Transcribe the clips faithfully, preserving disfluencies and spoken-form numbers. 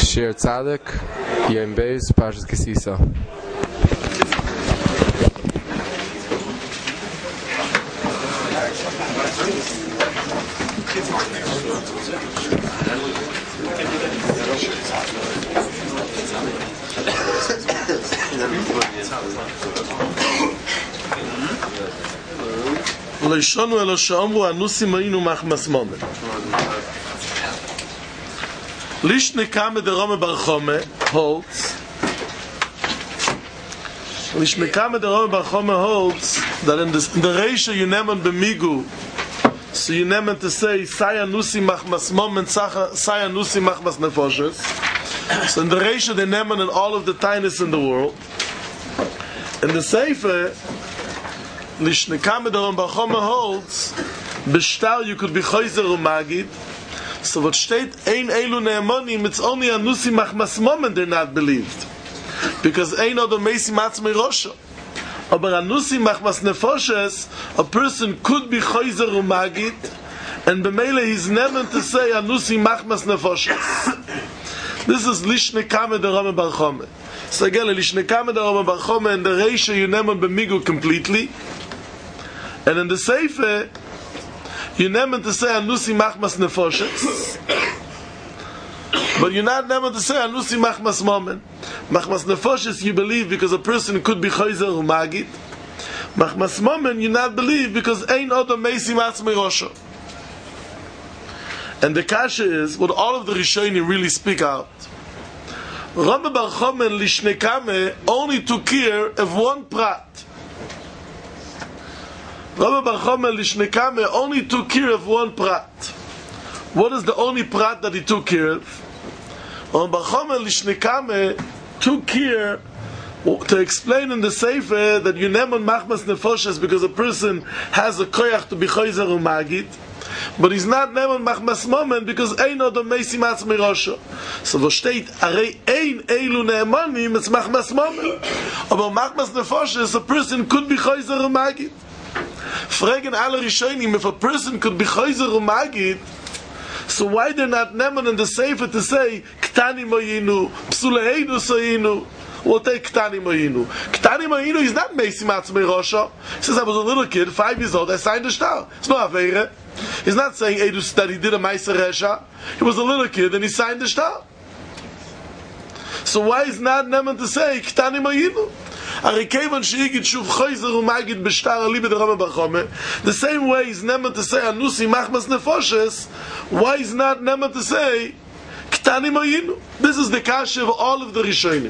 Shir Tzaddik, Yom Beis, Parshas Kisisa. Leishonu elo she'amru anusim ayinu machmas momen. Lishne Kame de Rome Bar Chome holds. Lishne Kame de Rome Bar Chome holds that in, this, in the Reisha you nemen b'migu, so you nemen to say Saya Nusi Machmas Momen, Saya Nusi Machmas Nefoshes. So in the Reisha they nemen in all of the tiniest in the world. In the Sefer, Lishne Kame de Rome Bar Chome holds B'shtar you could be Choyzer Umagid. So what steht ein elu ne'amonim, it's only a nusi machmas momen they're not believed. Because ein other meisi matzmei rosho. Aber a nusi machmas nefoshes, a person could be choizer umagid, and b'meile he's never to say a nusi machmas nefoshes. This is lishne kame de Rome Bar Chome. So again, lishne kame de Rome Bar Chome, and the reisha you never b'migu completely. And in the Sefer, you never to say anusi machmas nefoshes, but you're not never to say anusi machmas momen. Machmas nefoshes you believe because a person could be choizer umagid. Machmas momen you not believe because ein odom meisi matzmei rosho. And the kasha is what all of the Rishonim really speak out. Rome Bar Chome and Lishne Kame only took care of one prat. Rome Bar Chome Lishne Kame only took care of one prat. What is the only prat that he took care of? Rome Bar Chome Lishne Kame took care to explain in the Sefer that you nemen machmas nefoshes because a person has a koyach to be choizer umagid, but he's not nemen machmas momen because ein odom meisi matzmei rosho. So wo steht arei ein elu ne'emanim, it's machmas momen. Aber machmas nefoshes, a person could be choizer umagid. Fragen alle Rishonim, if a person could be choizer umagid, so why they're not nemen in the Sefer to say ktani moyinu, psuleheinu soyinu? We'll take ktani moyinu. Ktani moyinu is not meisi matzmei rosho. He says I was a little kid, five years old, I signed the shtar. It's not aveire. He's not saying edus that he did a meiser resha. He was a little kid and he signed the shtar. So why is not nemen to say ktani moyinu? The same way is never to say anusi machmas nefoshes. Why is not never to say ktani moyinu? This is the kasha of all of the Rishonim,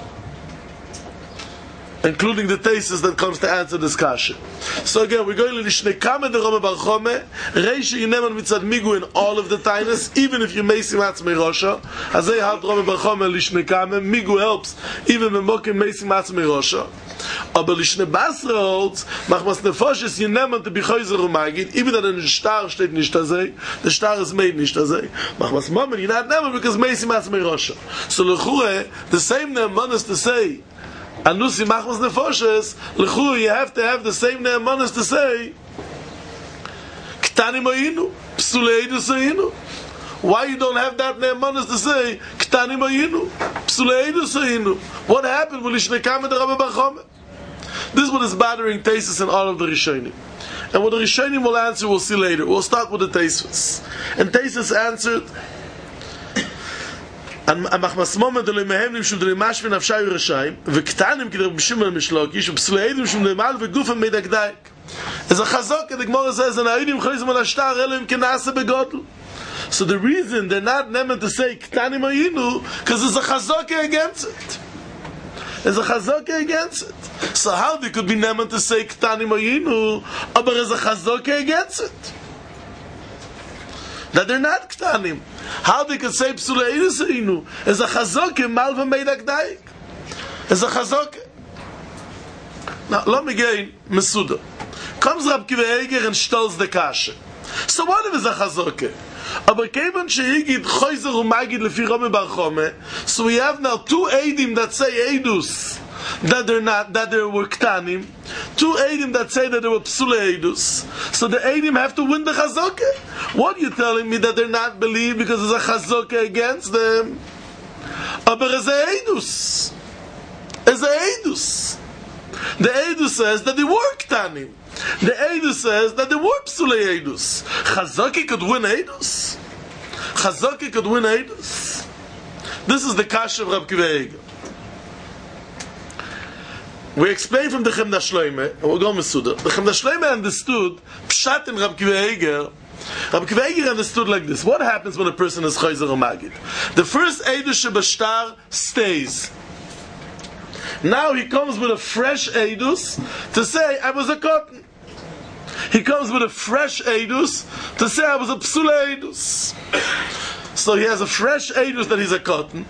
including the thesis that comes to answer this kasha. So again, we're going to Lishne Kame de Rome Bar Chome, Reisha Yineman Mitzad Migu in all of the tainas, even if you meisi matzmei rosha. As they have Rome Bar Chome Lishne Kame, Migu helps even when mokim meisi matzmei rosha. Aber Lishne Basra holds, machmas nefoshes Yineman to be choizer umagid, even that in the star steht nicht azay, the star is made nicht azay. Machmas momen, you're not never because meisi matzmei rosha. So lechure, the same ne'eman is to say, anusi machmas nefoshes, l'churu, you have to have the same ne'emanis to say ktani moyinu, psuleidu soyinu. Why you don't have that ne'emanis to say ktani moyinu, psuleidu soyinu? What happened with Lishne Kame de Rome Bar Chome? This is what is bothering Tesis and all of the Rishonim. And what the Rishonim will answer we'll see later. We'll start with the Tesis. And Tesis answered, המחמס מומן דלי מהם נמשול דלי משווה נפשי ורשיים וקטנים כדי בשמל משלוקיש ובסלעידים משום למעל וגופם מדקדייק. אז החזוק את הגמור הזה זה נעידים חליזם על השטר אלו אם כנעשה בגודל. So the reason they're not nemen to say ktanim ayinu because there's a chazaka against it. There's a chazaka against it. So how they could be nemen to say ktanim ayinu but there's a chazaka against it that they're not ktanim? How they could say psuleidu seinu is a chazaka malva meidak daik is a chazaka. Now let me get mesuda. Comes Rab Kiva Eger and stolz the kasha. So what if it's a chazaka? Aber kevan sheigid choizer umagid lefi Rome Bar Chome, so we have now two eidim that say eidus that they're not, that they were ktanim, two eidim that say that they were psule eidus. So the eidim have to win the chazaka. What are you telling me that they're not believed because there's a chazaka against them? Aber es ist ein Eidus. Es ist ein Eidus. The Eidus says that they were Ktanim. The Eidus says that they were Psulei Eidus. Chazaki could win Eidus. Chazaki could win Eidus. This is the Kasha of Rab Kiva Eger. We explain from the Chemda Shloime, and we'll go Mesuda. The Chemda Shloime understood Pshat in Rab Kiva Eger. Rab Kiva Eger understood like this. What happens when a person is Chayzer or Magid? The first Eidus Shebashtar stays. Now he comes with a fresh Eidus to say, I was a cotton. He comes with a fresh Eidus to say, I was a Psula Eidus. So he has a fresh Eidus that he's a cotton.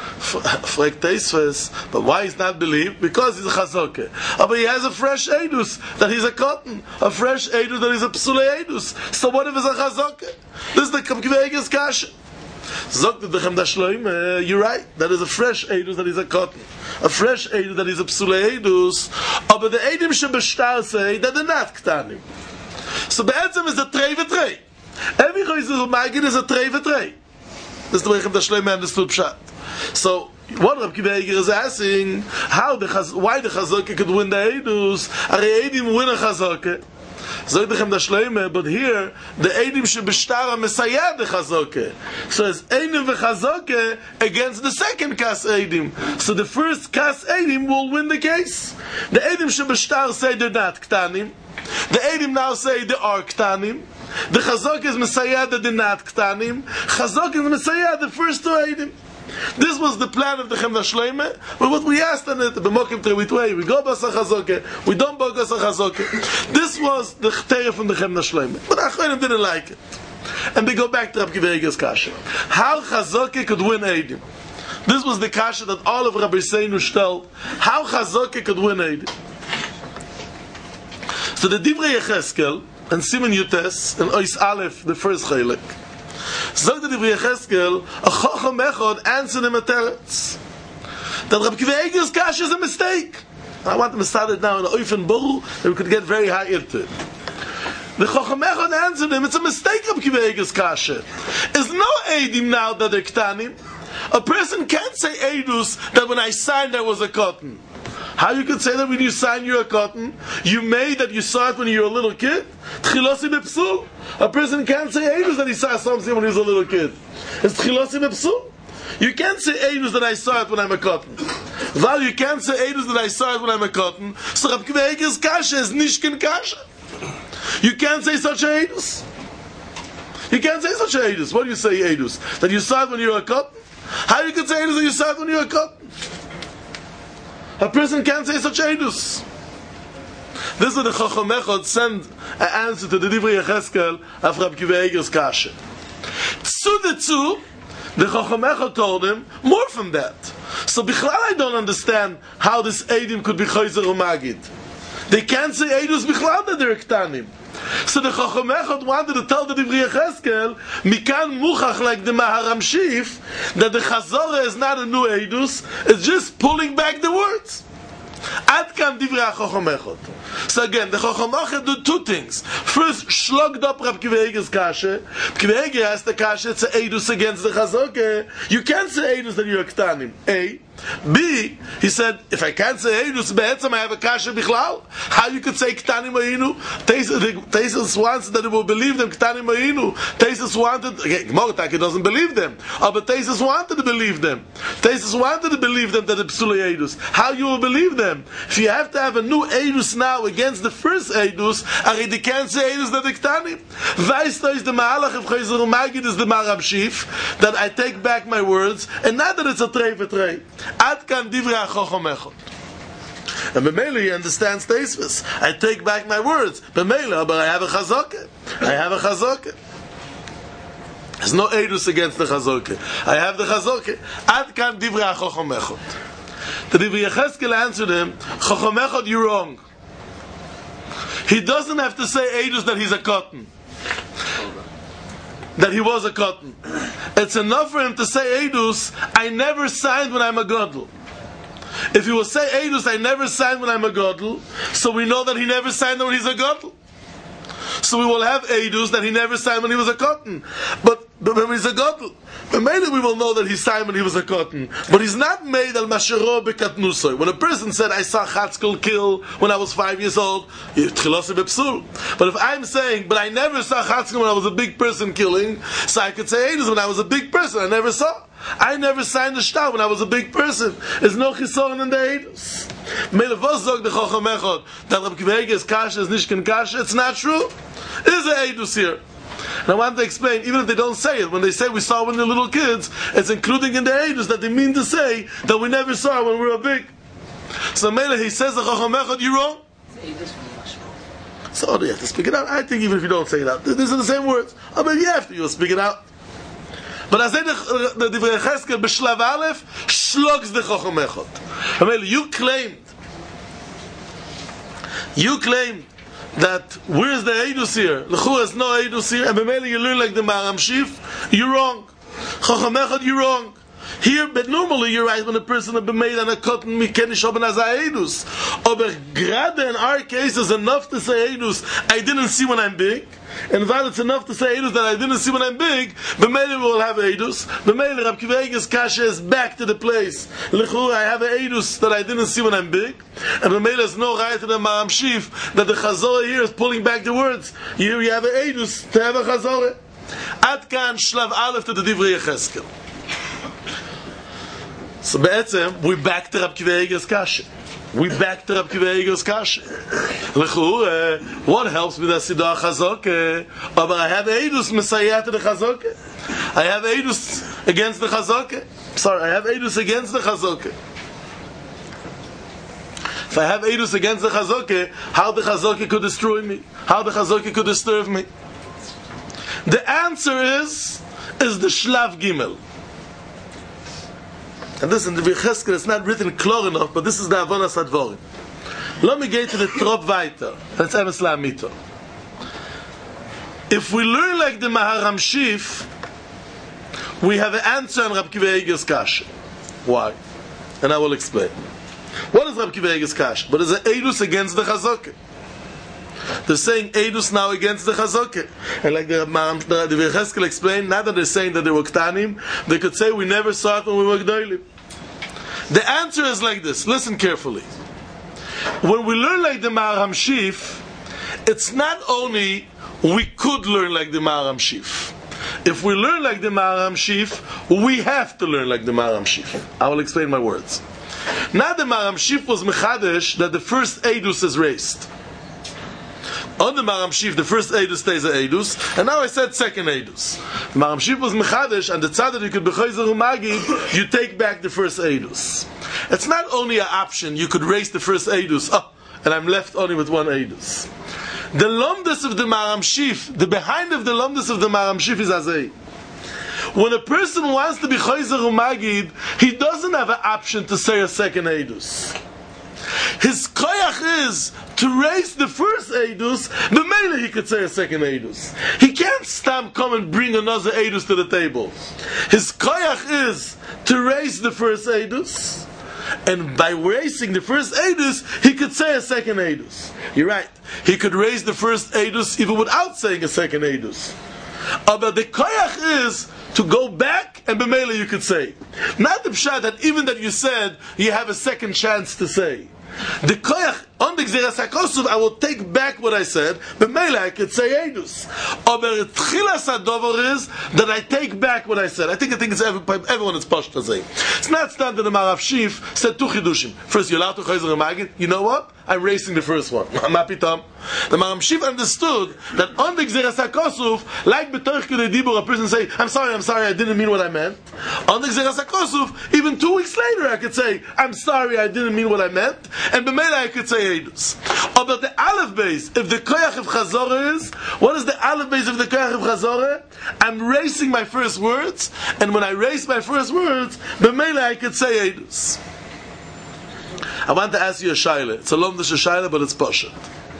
But why he's not believed? Because he's a Chazoke. But he has a fresh Eidus that he's a cotton. A fresh Eidus that he's a Psula Eidus. So what if he's a Chazoke? This is the Kavkiveges Kasha. Zogt the Chemda Shloime, you're right. That is a fresh Eidus that is a cotton. A fresh Eidus that is a Psula Eidus. But the Eidim Shebashtar say that they're not Ktanim. So Be'etzem is a Trei v'Trei. Every Chayzer Magid is a Trei v'Trei. This is the way Chemda Shloime understood Pshat. So what Rab Kiva Eger is asking, how the Chaz- why the Chazoke could win the Eidus? Are Eidim win a Chazoke? So the Chemda Shloime, but here the Eidim Shebashtar Mesayad the Chazoke. So it's Eidim v'Chazoke against the second Kas Eidim. So the first Kas Eidim will win the case. The Eidim Shebashtar say they're not Ktanim. The Eidim now say they are Ktanim. The Chazoke is Mesayad that they're not Ktanim. Chazoke is Mesayad the first two Eidim. This was the plan of the Chemda Shloime, but what we asked on it, b'mokim trevitwei, we go b'asa chazoke, we don't go b'asa chazoke. This was the Chteir from the Chemda Shloime, but Achronim didn't like it. And they go back to Rab Kiva Eger's Kasha. How Chazoke could win Eidim? This was the Kasha that all of Rabbi Seinu stelled. How Chazoke could win Eidim? So the Divrei Yecheskel, and Simon Yutes, and Ois Aleph, the first Chaylik, Zog the Divrei Yecheskel, a Chacham Echad answered him a teretz. That Rab Kiva Eger's Kasha is a mistake. I want to start it now in Oifen Boru, that we could get very high into it. The Chacham Echad answered him, it's a mistake Rab Kiva Eger's Kasha. There's no Eidim now that they're Ktanim. A person can't say Eidus that when I signed I was a cotton. How you could say that when you signed you're a cotton? You made that you saw it when you were a little kid? Tchilosi bepsul. A person can't say Eidus that he saw something when he was a little kid. It's Tchilosi bepsul. You can't say Eidus that I saw it when I'm a cotton. Well, you can't say Eidus that I saw it when I'm a cotton. So Rab Kiva Eger's Kasha is Nishkin Kasha. You can't say such Eidus. You can't say such Eidus. What do you say Eidus? That you saw it when you were a cotton? How you can say Eidus that you saw it when you were a cotton? A person can't say such Eidus. This is the Chacham Echad send an answer to the Divrei Yecheskel of Rab Kiva Eger's Kasha. Tzu the Tzu, the Chacham Echad told him more from that. So Bichlal I don't understand how this Eidim could be Chayzer or Magid. They can't say Eidus Bichlal that they're Ktanim. So the Chacham Echad wanted to tell the Divrei Yecheskel, Mikan Muchach like the Maharam Shif, that the Chazorah is not a new Eidus, it's just pulling back the words. Ad kan Divrei Chacham Echad. So again, the Chacham Echad do two things. First, shlogged up Rab Kiva Eger's Kasha. Rab Kiva Eger asked the Kasha, it's a Eidus against the Chazoke. You can't say Eidus that you're Ktanim. A. B, he said, if I can't say Eidus Be'etzem, I have a Kasha Bichlal. How you could say Ktanim Ma'inu? Tesis wants that they will believe them, Ktanim Ma'inu. Tesis wanted, okay, Gemorotaki doesn't believe them. Oh, but Tesis wanted to believe them. Tesis wanted to believe them that the Psula Eidus. How you will believe them? If you have to have a new Eidus now against the first Eidus, they can't say Eidus that the Ktanim. Vaista is the Ma'alach of Chayzer Magid is the Maharam Shif, that I take back my words, and not that it's a Trei v'Trei. Ad kan Divrei Chacham Echad. And B'meila he understands Teisvis. I take back my words. B'meila, but I have a Chazoke. I have a Chazoke. There's no Eidus against the Chazoke. I have the Chazoke. Ad kan Divrei Chacham Echad. The Divrei Yecheskel answered him, Chacham Echad, you're wrong. He doesn't have to say Eidus that he's a cotton. That he was a cotton. It's enough for him to say Eidus, I never signed when I'm a Godel. If he will say Eidus, I never signed when I'm a Godel, so we know that he never signed when he's a Godel. So we will have Eidus that he never signed when he was a cotton. But, but when he's a Gottel, maybe we will know that he signed when he was a cotton. But he's not made al mashero bekatnusoi. When a person said, I saw Chatzkel kill when I was five years old, but if I'm saying, but I never saw Chatzkel when I was a big person killing, so I could say Eidus when I was a big person, I never saw. I never signed the shtar when I was a big person. There's no chisoron in the Eidus. Meilevos zog the Chochem Echad that Reb Akiva Eiger is kasha, is nishkin kasha. It's not true. Is a Eidus here. And I want to explain, even if they don't say it, when they say we saw when we were little kids, it's including in the Eidus that they mean to say that we never saw when we were big. So Meile, he says the Chochem Echad, you're wrong. So you have to speak it out. I think even if you don't say it out, these are the same words. I mean, you have to, you'll speak it out. But as the Divrei Cheskel b'Shlav Aleph shlogs the Chochem Echad. I mean, you claimed, you claimed that where's the Eidus here? L'chur is no Eidus here, and b'meili you learn like the Maharam Shif. You're wrong. Chochem Echad, you're wrong. Here, but normally you're right when a person has been made on a cotton, we can not have as a Eidus. But gerade in our case, it's enough to say Eidus, I didn't see when I'm big. And while it's enough to say Eidus that I didn't see when I'm big, b'meili we will have Eidus. B'meili Reb Akiva Eiger's kasha is back to the place. L'chur, I have a Eidus that I didn't see when I'm big. And b'meili there's no right to the Maharam Shif that the Chazorah here is pulling back the words. Here you have a Eidus to have a Chazorah. Ad kan Shlav Aleph to the Divrei Cheskel. So be'etzem, we back to Reb Akiva Eiger's kasha. We back to Reb Akiva Eiger's kasha. L'chur, uh, what helps with the Siddha Chazokeh? But I have Eidus Messiah to the Chazokeh. I have Eidus against the Chazokeh. Sorry, I have Eidus against the Chazokeh. If I have Eidus against the Chazokeh, how the Chazokeh could destroy me? How the Chazokeh could disturb me? The answer is, is the Shlav Gimel. And this in the Cheskel is not written clear enough, but this is the Avonas Advorim. Let me get to the Trop Weiter. That's Emes La'amito. If we learn like the Maharam Shif, we have an answer on Reb Akiva Eiger's kasha. Why? And I will explain. What is Reb Akiva Eiger's kasha? But it's an Eidus against the Chazokeh. They're saying Eidus now against the Chazokeh. And like the Divrei Cheskel explained, not that they're saying that they were Ktanim, they could say we never saw it when we were Gdolim. The answer is like this. Listen carefully. When we learn like the Maharam Shif, it's not only we could learn like the Maharam Shif. If we learn like the Maharam Shif, we have to learn like the Maharam Shif. I will explain my words. Now the Maharam Shif was Mechadesh that the first Eidus is raised. On the Maharam Shif, the first Eidus stays an Eidus, and now I said second Eidus. The Maharam Shif was Mechadesh, and the tzad that you could b'choizer umagid, you take back the first Eidus. It's not only an option, you could raise the first Eidus, oh, and I'm left only with one Eidus. The Lomdus of the Maharam Shif, the behind of the Lomdus of the Maharam Shif is Azay. When a person wants to be Choizer Umagid, he doesn't have an option to say a second Eidus. His koyach is to raise the first Eidus, but mainly he could say a second Eidus. He can't stop, come and bring another Eidus to the table. His koyach is to raise the first Eidus, and by raising the first Eidus, he could say a second Eidus. You're right. He could raise the first Eidus even without saying a second Eidus. Uh, but the koyach is to go back, and b'meila you could say. Not the pshat that even that you said, you have a second chance to say. The koyach, on the Gzeras HaKosov, I will take back what I said, b'meila I could say Eidus. Aber tchilas hadover is that I take back what I said. I think I think it's every, everyone is posh to say. It's not standard the Maharam Shif said two chidushim. First, you're allowed to choizer magid. You know what? I'm racing the first one. I'm happy Tom. The Maharam Shif understood that on the Gzeras HaKosov, like b'torch kedei dibur, a person say, I'm sorry, I'm sorry, I didn't mean what I meant. On the Gzeras HaKosov, even two weeks later, I could say, I'm sorry, I didn't mean what I meant. And b'meila I could say Eidus. About the Aleph base, if the koyach of Chazorah is, what is the Aleph base of the koyach of Chazorah? I'm racing my first words, and when I race my first words, b'meila I could say Eidus. I want to ask you a shaila. It's a lomdish shaila, but it's pashat.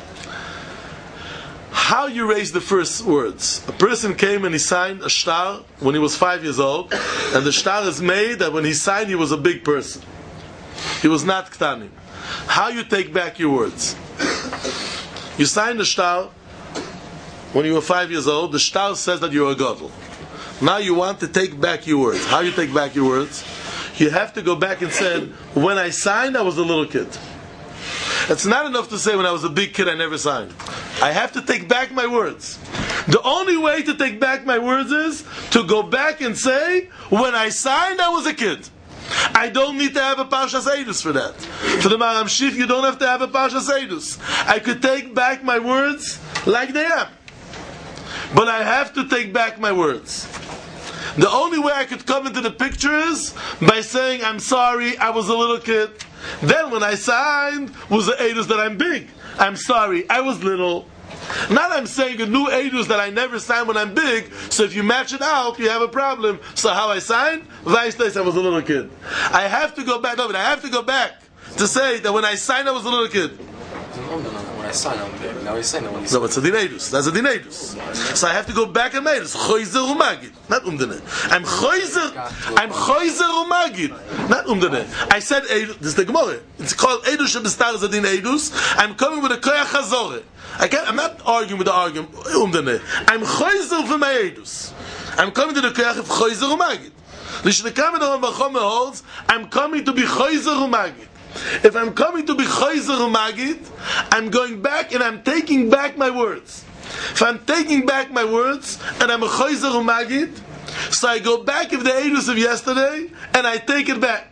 How you raise the first words? A person came and he signed a shtar when he was five years old, and the shtar is made that when he signed he was a big person. He was not ktanim. How you take back your words? You sign the shtar, when you were five years old, the shtar says that you're a gadol. Now you want to take back your words. How you take back your words? You have to go back and say, when I signed, I was a little kid. It's not enough to say when I was a big kid, I never signed. I have to take back my words. The only way to take back my words is to go back and say, when I signed, I was a kid. I don't need to have a Parshas Eidus for that. For the Maram Shif, you don't have to have a Parshas Eidus. I could take back my words like they are. But I have to take back my words. The only way I could come into the picture is by saying, I'm sorry, I was a little kid. Then when I signed, was the Eidus that I'm big. I'm sorry, I was little. Not I'm saying a new Eidus that I never signed when I'm big, so if you match it out, you have a problem. So how I signed? Vice days I was a little kid. I have to go back, no, but I have to go back to say that when I signed I was a little kid. No, no, no, when I signed I'm big. Now he's saying that when he's... No, but it's a din Eidus. That's a din Eidus. So I have to go back and make it. It's choizer umagid. Not umdene. I'm choizer, I'm choizer umagid. Not umdene. I said Eidus, this is the Gemara. It's called Eidus Shebestar as a din Eidus. I'm coming with a koyach hazore. I can't, I'm not arguing with the argument. Umdene. I'm choizer for my Eidus. I'm coming to the koyach of choizer umagid. L'shnekam and Olam Bachom holds, I'm coming to be choizer umagid. If I'm coming to be choizer umagid, I'm going back and I'm taking back my words. If I'm taking back my words and I'm a choizer umagid, so I go back of the Eidus of yesterday and I take it back.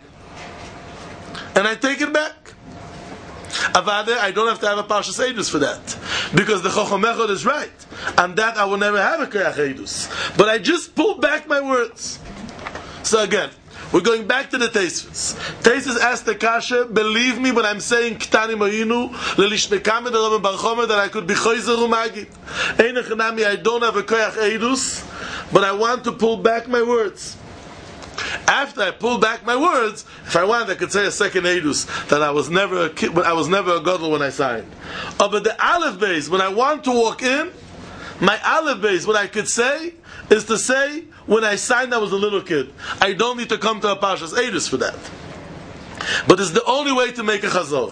And I take it back. Avade, I don't have to have a Parshas Eidus for that. Because the Chacham Echad is right. And that I will never have a Koyach Eidus. But I just pulled back my words. So again, we're going back to the Teisvus. Teisvus asked the Kasha, believe me when I'm saying Ktani Mo'inu, Lelishmekam and Rabban Bar Chomer, that I could be Choizer Umagid. Ein Echanami, I don't have a Koyach Eidus, but I want to pull back my words. After I pull back my words, if I want, I could say a second Eidus, that I was never a kid, I was never a gadol when I signed. Oh, but the Aleph base, when I want to walk in, my Aleph base, what I could say, is to say, when I signed, I was a little kid. I don't need to come to a Parshas Eidus for that. But it's the only way to make a chazor.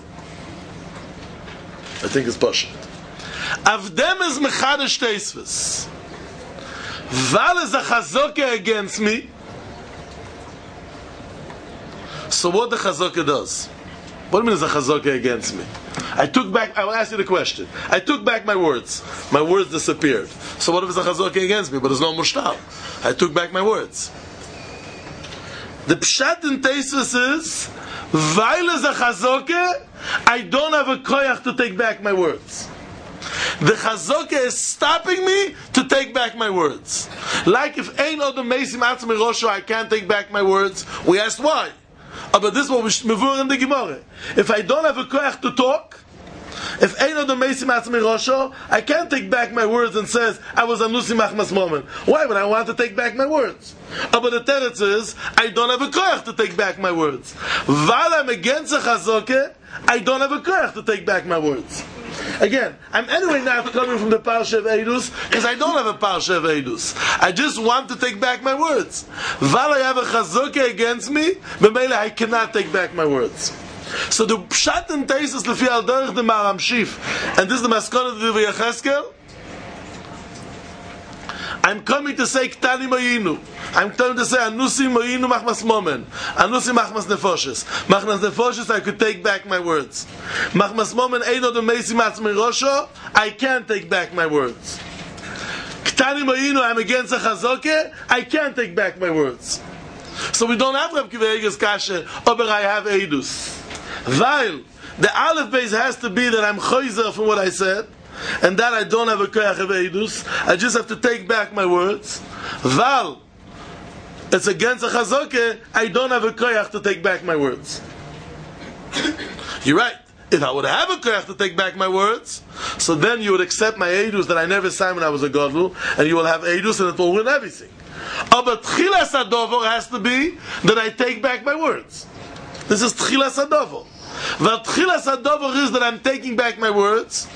I think it's Pashut. Avdem is Mechadesh Teisvus. Val is a chazoke against me. So what the chazoke does? What do you mean is a chazoke against me? I took back, I will ask you the question. I took back my words. My words disappeared. So what if it's a chazoke against me? But there's no mushtal. I took back my words. The pshat in Teisvus is, while is a chazoke, I don't have a koyach to take back my words. The chazoke is stopping me to take back my words. Like if ein odom meisim atzmi rosho, I can't take back my words. We asked why. Oh, but this is what we mevur in the Gemara. If I don't have a koyach to talk, if ein odom meisim atzmi rosho, I can't take back my words and says I was anusi machmas moment. Why would I want to take back my words? Oh, but the teretz is I don't have a koyach to take back my words. While I'm against a chazoke, I don't have a koyach to take back my words. Again, I'm anyway not coming from the Parsha of Eidus because I don't have a Parsha of Eidus. I just want to take back my words. While I have a chazoke against me, b'meila I cannot take back my words. So the pshat and Teisvus lefi al derech the Maram Shif, and this is the maskana of the Yecheskel. I'm coming to say Ktani Mo'inu. I'm coming to say Anusi Mo'inu Machmas Momen. Anusi Machmas Nefoshes. Machmas Nefoshes, I could take back my words. Machmas Momen Eino de Meisi Matzmi Rosho, I can't take back my words. Ktani Mo'inu, I'm against a chazoke, I can't take back my words. So we don't have Reb Kiva Eger's kasha, aber I have Eidus. Weil, the Aleph base has to be that I'm choizer from what I said, and that I don't have a koyach of Eidus. I just have to take back my words. Val, it's against a chazoke, I don't have a koyach to take back my words. You're right. If I would have a koyach to take back my words, so then you would accept my Eidus that I never signed when I was a gadol, and you will have Eidus and it will win everything. Oh, but Tchilas Adovor has to be that I take back my words. This is Tchilas Adovor. But Tchilas Adovor is that I'm taking back my words.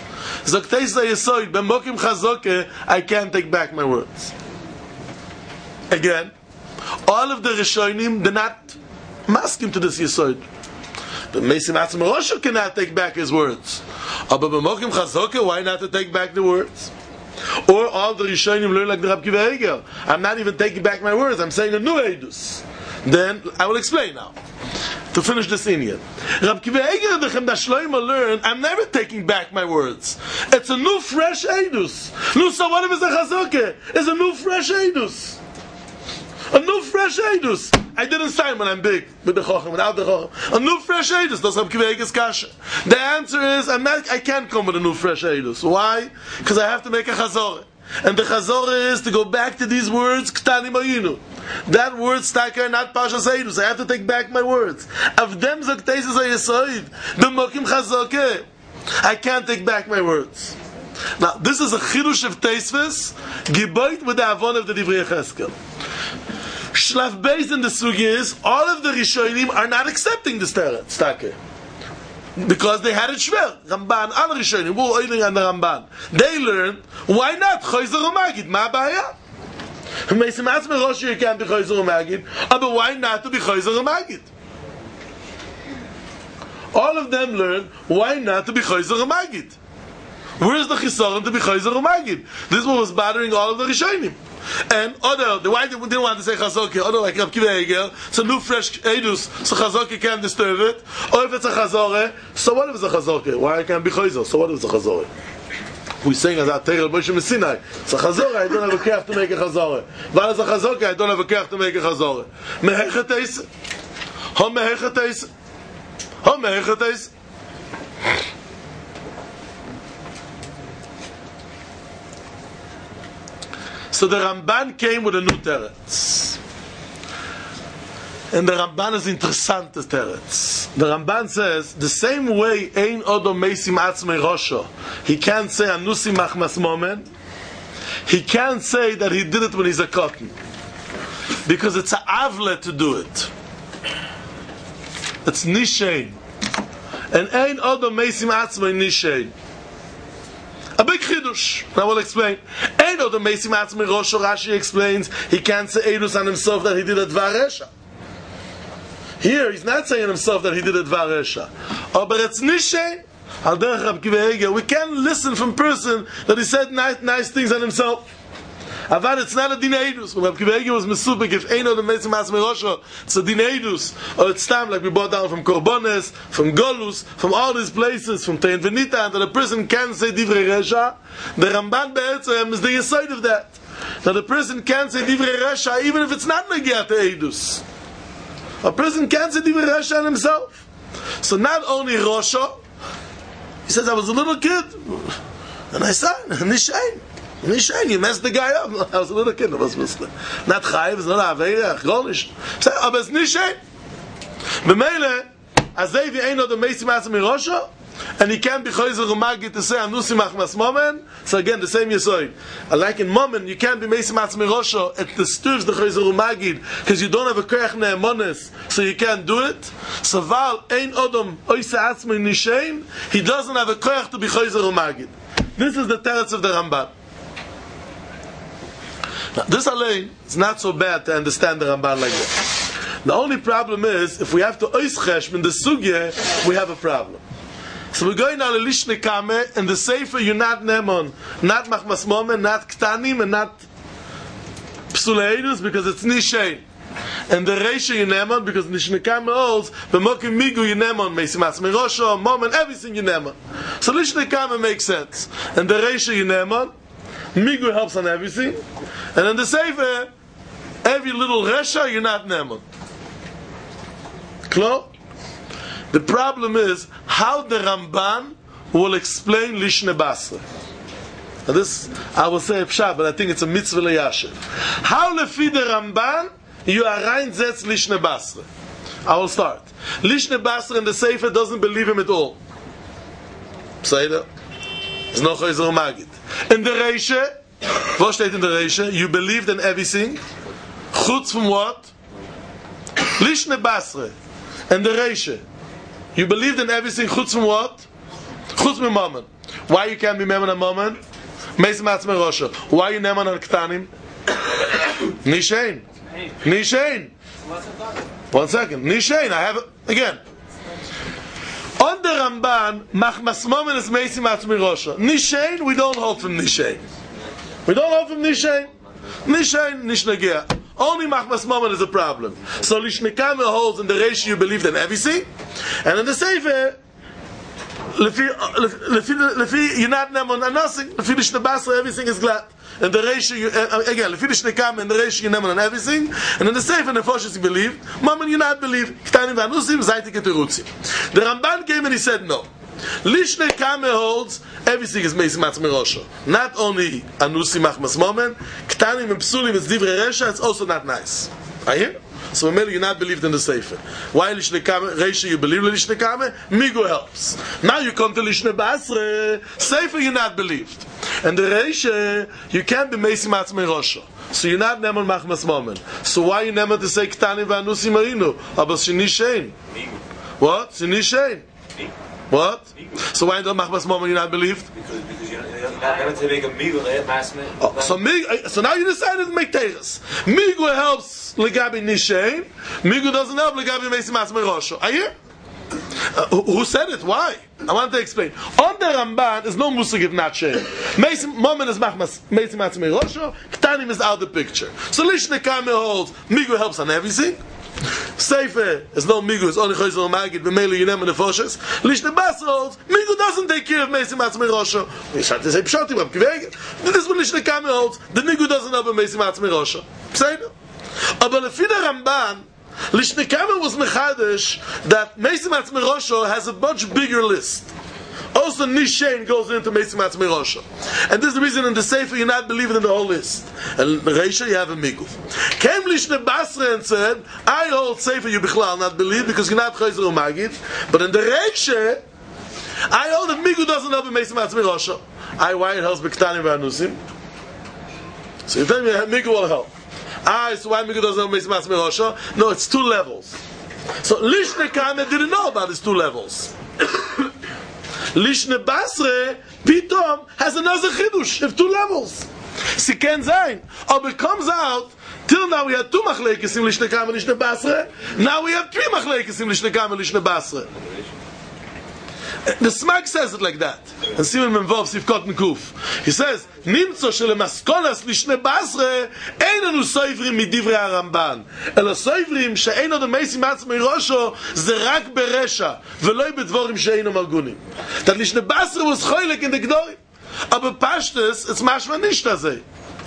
I can't take back my words. Again, all of the Rishonim did not mask him to this Yesod. The Meisim Atzmi Rosho cannot take back his words. But B'mokim Chazoke, why not to take back the words? Or all the Rishonim learn like the Rab Kiva Eger. I'm not even taking back my words, I'm saying a new Eidus. Then, I will explain now. To finish this Indian. Rab Kiva Eger the Chemda Shloima learned, I'm never taking back my words. It's a new fresh Eidus. No, so what if it's a Chazoke? It's a new fresh Eidus. A new fresh Eidus. I didn't sign when I'm big with the Chochem, without the Chochem. A new fresh Eidus. That's Rab Kiva Eger's kasha. The answer is, I'm not, I can't come with a new fresh Eidus. Why? Because I have to make a Chazorah. And the Chazorah is to go back to these words, K'tani Mayinu. That word, Stakar, not Pashas Eidus. I have to take back my words. Of them Zaktesis HaYesoid, the Mokim Chazokeh. I can't take back my words. Now, this is a Chidush of Teisves, Giboit with the Avon of the Divrei Cheskel. Shlaf Beis in the Sugi is, all of the Rishonim are not accepting this Stakar. Because they had it shver. Ramban, all Rishonim, Wu Oiling and the Ramban. They learned, why not? Choyzer u'magid, ma ba'aya? Meisim atzme Rosh you can't be Choyzer u'magid, but why not to be Choyzer u'magid? All of them learned, why not to be Choyzer u'magid? Where's the Chisoron to be Choyzer u'magid? This is what was bothering all of the Rishonim. And other, the why they didn't want to say Chazoke, other like Rab Kiva Eger, it's a new fresh Eidus, so Chazoke can't disturb it. Or if it's a Chazore, so what if it's a Chazoke? Why can't be Choyzer? So what if it's a Chazore? We're saying as a Teirel Moshe Messinai. It's a Chazore, I don't have a kach to make a Chazore. While it's a Chazoke, I don't have a kach to make a Chazore. Mehechet Eis. Ho Mehechet Eis. Ho Mehechet Eis. So the Ramban came with a new teretz. And the Ramban is interessant teretz. The Ramban says, the same way Ein Odo Meisim Atzmei Rosho, he can't say Anusi Machmas Momen, he can't say that he did it when he's a cotton. Because it's a avle to do it. It's Nishein. And Ein Odo Meisim Atzmei Nishein. A big chidush. And I will explain. Eino the Meisim Atzmei Rosho, Rashi explains, he can't say Eidus on himself that he did a Dvar Resha. Here, he's not saying himself that he did a Dvar Resha. Oh, but it's Nishein. Al derech Rab Kiva Eger, we can listen from person that he said nice, nice things on himself. Avad, it's not a din Eidus. When Rab Kiva Eger was mesupik, if Eino the Meisim Atzmei Rosho, it's a din Eidus. Or it's time, like we brought down from Korbones, from Golus, from all these places, from Tein Venita, and that a person can say Divrei Resha. The Ramban Be'etzem is the aside of that. That a person can say Divrei Resha, even if it's not Negiat Eidus. A person can say Divrei Resha on himself. So not only Rosho, he says, I was a little kid, and I said, Nishain. Nishain, you messed the guy up. I was a little kid, I was Muslim. Not Chayiv, it's not Aveirach, Golish. Say, but it's Nishain. B'meile, Azevi Eino the Meisim Atzmei Rosho, and he can't be Choyzer Umagi to say Anusi Machmas Momen. So again, the same Yesoid. Like in Momen, you can't be Meisim Atzmei Rosho. It disturbs the Choyzer Umagi because you don't have a Koyach Ne'emones, so you can't do it. So Val Ein Odom Oise Atzmei Nishain, he doesn't have a Koyach to be Choyzer Umagi. This is the teretz of the Ramban. Now, this alone is not so bad to understand the Ramban like that. The only problem is, if we have to oischesh in the sugya, we have a problem. So we're going on a lishne kame, and the sefer you're not nemon, not machmas momen, not ktanim, and not psuleidus, because it's nishein. And the reisha you nemon, because lishne kame holds, b'mokim migu you nemon, meisim atzmei rosho, momen, everything you nemon. So lishne kame makes sense. And the reisha you nemon, migu helps on everything, and in the sefer, every little resha you're not nemon. Klo? The problem is how the Ramban will explain Lishne Basra. Now this, I will say a pshat, but I think it's a mitzvah leyashiv. How lefi the Ramban you are rein zetz Lishne Basra? I will start. Lishne Basra in the Sefer doesn't believe him at all. Say that. There's no Choyzer Magid. In the Reisha, what steht in the Reisha? You believed in everything. Chutz from what? Lishne Basra. And the Reisha. You believed in everything, chutz from what? Chutz from Mammon. Why you can't be Mammon and Mammon? Meisim Atzmei Rosho. Why you Neman and Ktanim? Nishain. Nishain. One second. Nishain. I have it again. On the Ramban, Machmas Mammon is Meisim Atzmei Rosho. Nishain, we don't hold from Nishain. We don't hold from Nishain. Nishain, Nishnagea. Only Machmas Moment is a problem. So Lishnekame holds in the ratio you believed in everything, and in the Sefer, Lefi, you're not Nemon and nothing. Lefi Lishnebasra, everything is glad. And the ratio, you, uh, again, Lefi Lishnekame and the ratio you Nemon and everything, and in the Sefer, in the Foshes you believe, Moment you not believe. Ktanim Vanusim, Zaitik et Terutzi. The Ramban came and he said no. Lishne Kame holds everything is Meisi Matz Merosho. Not only Anusi Machmas Moment, Ktanim and Psulim is Divrei Resha, it's also not nice. Are you? So maybe you're not believed in the Sefer. Why Lishne Kame? Resha you believe in Lishne Kame? Migu helps. Now you come to Lishne Basre, Sefer you're not believed. And the Resha, you can't be Meisi Matz Merosho. So you're not Nemon Machmas Moment. So why you Nemon to say Ktanim and Anusi Marinu? Abba Shini Shein. What? Shini Shein. What? So why don't Machmas Moment you not believed? Because because you're not going to make a migu masme. Oh, so mig, so now you decided to make teres. Migu helps legabi nishain. Migu doesn't help legabi meisi masme rosho. Are you? Uh, who, who said it? Why? I want to explain. On the Ramban is no musig if not shein. Meisi Moment is Machmas meisi masme rosho. Ktanim is out of the picture. So Lishne Kame holds Migu helps on everything. Sefer is no Migu, it's only Chayzer Magid, B'meili Yunem and the Foshes. Lishne Basra holds, Migu doesn't take care of Meisi Matzmei Rosho. We start to say Pshotim, I'm Kiveged. This is what Lishne Kame holds, the Migu doesn't have a Meisi Matzmei Rosho. Say no. But if the Ramban, Lishne Kame was Mechadesh, that Meisi Matzmei Rosho has a much bigger list. Also, Nishain goes into Meisi Matzmei Rosho. And this is the reason in the Sefer you're not believing in the whole list. And the Reisha, you have a Migu. Came Lishne Basra and said, I hold Sefer you Bichlal not believe because you're not Chayzer or Magid. But in the Reisha, I hold that Migu doesn't help in Meisi Matzmei Rosho. I, why it helps B'Ktanim V'Anusim? So you tell me Migu will help. I, so why Migu doesn't help Meisi Matzmei Rosho? No, it's two levels. So Lishne Kame didn't know about these two levels. Lishne Basre, Pitom, has another chidush of two levels. Sie can sein. But it comes out, till now we had two machlekes in Lishne Kame and Lishne Basre, now we have three machlekes in Lishne Kame and Lishne Basre. The Smag says it like that. And see when involves Sivkot and Kuf. He says, Nimtzo shele maskolas Lishne Basre, einanu soivrim midivrei HaRamban. Elo soivrim she'eino de Meisi Matzmei Rosho, ze rak beresha, veloi bedvorim she'eino margunim. That Lishne Basre was choylek in the Gdorim. Aber Pashtus, it's mashma nicht azay.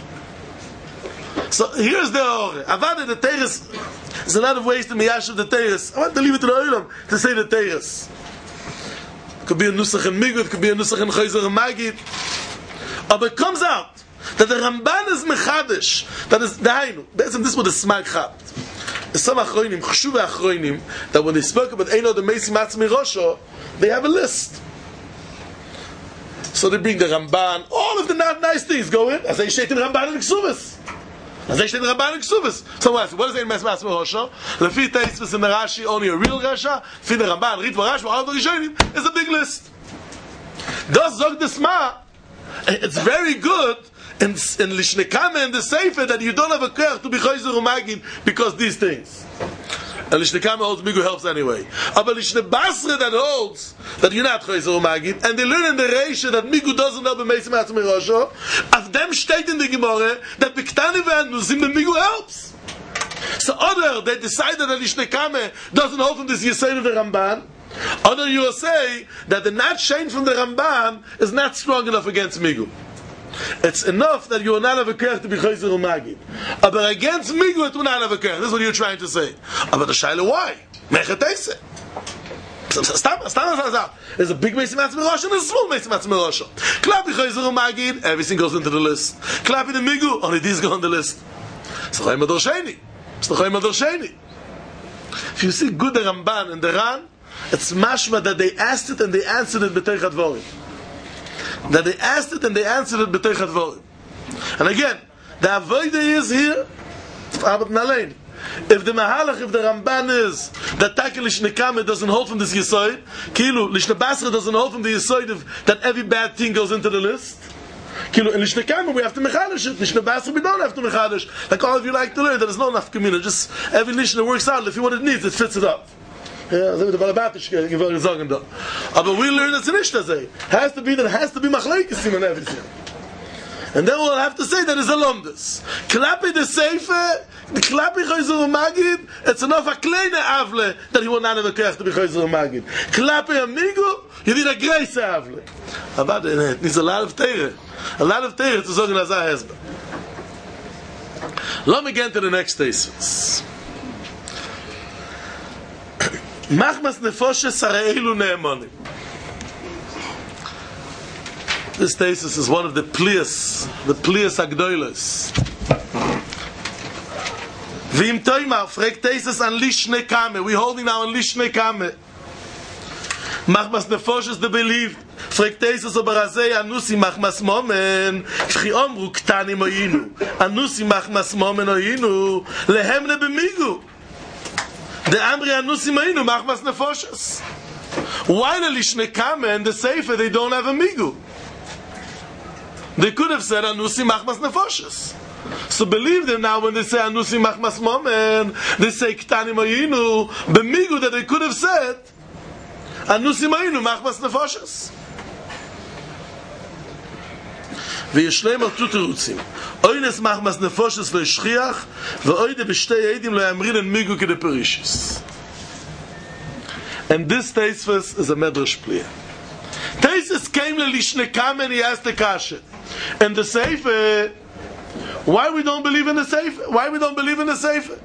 So here's the Ore. Avada the Teres, there's a lot of ways to miyashav the Teres. I want to leave it to the Olam to say the Teres. It could be a Nusach and Migu, it could be a Nusach and Chayzer and Magid. But it comes out that the Ramban is Mechadesh, that is Dainu. This is what the Smag chapped. Some Achroinim, Chshuv Achroinim, that when they spoke about Eino the Meisi Matzmei Rosho, they have a list. So they bring the Ramban, all of the not nice things go in, as they state in Ramban and Ksuvas. As they state in Ramban and Ksuvas. So what, what is Eino Meisi Matzmei Rosho? Lefi Teisvis in the Rashi, only a real Resha. Lefi the Ramban, Ritva Rashi, all the Rishonim, is a big list. Does Zog the Sma, it's very good in, in Lishne Kame and the Sefer that you don't have a care to be Chayzer Umagid because these things. And Lishne Kame holds Migu helps anyway. But Lishne Basra that holds that you're not Chayzer Umagid, and they learn in the Reisha that Migu doesn't help in Meisi Matzmei Rosho, of them state in the Gemara that B'Ktani V'Anuzim the Migu helps. So other, they decided that Lishne Kame doesn't hold from this Yisrael of the Ramban. Other you will say that the not shame from the Ramban is not strong enough against Migu. It's enough that you will not have a kerch to be Chayzer or Magid. But against Migu it will not have a kerch. This is what you're trying to say. But the Shaila, why? Mechatese. There's a big Meisi Matzmei Rosho and a small Meisi Matzmei Rosho. Klapi Chayzer or Magid, everything goes into the list. Klapi the Migu, only these go on the list. S'chayim Ador Sheni. S'chayim Ador Sheni. If you see good the Ramban and the Ran, it's mashma that they asked it and they answered it b'teich hadvorim. That they asked it and they answered it b'teich hadvorim. And again, the avodah is here. If the mahalach, if the Ramban is that Taka Lishne Kame doesn't hold from this Yisoid, Kilu Lishne Basra doesn't hold from the Yisoid of that every bad thing goes into the list. Kilu in Lishne Kame we have to mechadish it. Lishne Basra we don't have to mechadish. Like all of you like to learn, there is no enough community. Just every Lishne works out. If you what it needs, it fits it up. Yeah, so the Balabatish gewollt sagen da. Aber we learn it's nicht das. Has to be that has to be machlekes and everything. And then we'll have to say that is a lomdus. Klapi the Seifer, the Klapi Chayzer Magid, it's enough a kleine avle that he will not have a koyach to be Chayzer Magid. Klapi Amigo, you need a grace avle. But it needs a lot of teire. A lot of teire to sagen as a husband. Let me get to the next thesis. Machmas nefoshes sareilu ne'emonim. This thesis is one of the plias, the plias agdoilos. V'im toima, fragt thesis an lishne kame. We're holding now on lishne kame. Machmas nefoshes the believed. Fragt thesis ober azei anusi machmas momen. V'chi omru ktanim oyinu. Anusi machmas momen oyinu. Lehemne b'migu. The Amri anusi oyinu machmas nefoshes. Why the lishne kame and the sefer they don't have a migu? They could have said Anusi Machmas Nefoshes. So believe them now when they say Anusi Machmas Momen, they say Ktanim Ayinu, Bemigu that they could have said Anusi Ayinu Machmas Nefoshes. וישלם על תותרוצים. אוינס מחמס נפושס לא ישכיח, ואוידה בשתי עדים לא יאמרין en מיגו כדי פרישיס. And this Teisvus is a medrash pliya. Teisvus came to Lishnekam and he asked the kasha. And the Sefer, why we don't believe in the Sefer? Why we don't believe in the Sefer?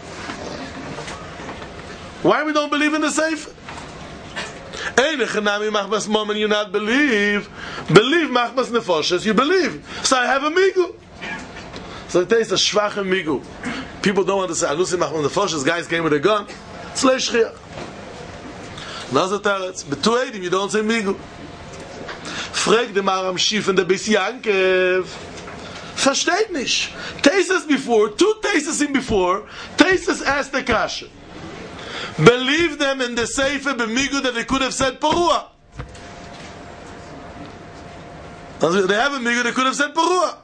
Why we don't believe in the Sefer? Eine Chanami Machmas Momen, you not believe. Believe Machmas Nefoshes, you believe. So I have a migu. So it is a schwache migu. People don't want to say, Anusi Machmas Nefoshes, guys came with a gun. It's leishchiach. Naza Teretz, but two eidim, you don't say migu. Frag the Maram Shif and the Beis Yankev. Versteht nicht. Tesis before, two tesis in before, tesis asked the kasha. Believe them in the Sefer b'migu that they could have said Porua. They have a migu, they could have said Porua.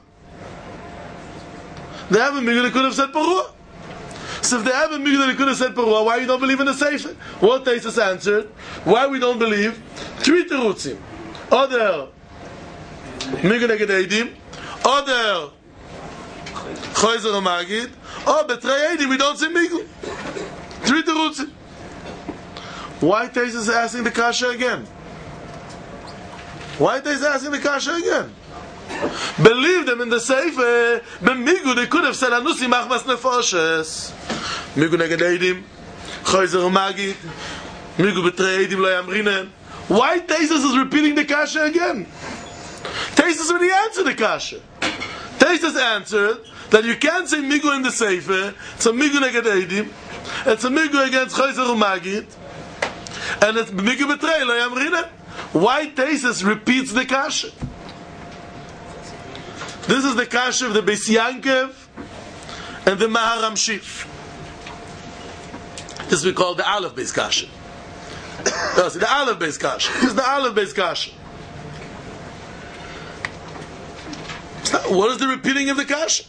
They have a migu, they could have said Porua. So if they have a migu that they could have said Porua, why you don't believe in the Sefer? What tesis answered? Why we don't believe? Three terutzim. Other migu neged eidim, other Chayzer Magid, or betrei eidim, we don't say migu. Three terutzim. Why Tesis is asking the kasha again? Why Tesis is asking the kasha again? Believe them in the Sefer. B'migu they could have said Anusi Machmas Nefoshes. Migu neged eidim, Chayzer Magid, migu betrei eidim lo yamrinen. Why Tesis is repeating the kasha again? Tesis already answered the kasha. Tesis answered that you can't say migu in the Sefer. It's a migu neged eidim. It's a migu against Chayzer Magid. And it's migu betrei lo yamrinen. Why Tesis repeats the kasha? This is the kasha of the Beis Yankev and the Maharam Shif. This we call the Aleph Beis Kasha. No, see, the Aleph Beis Kasha. This is the Aleph Beis Kasha. What is the repeating of the kasha?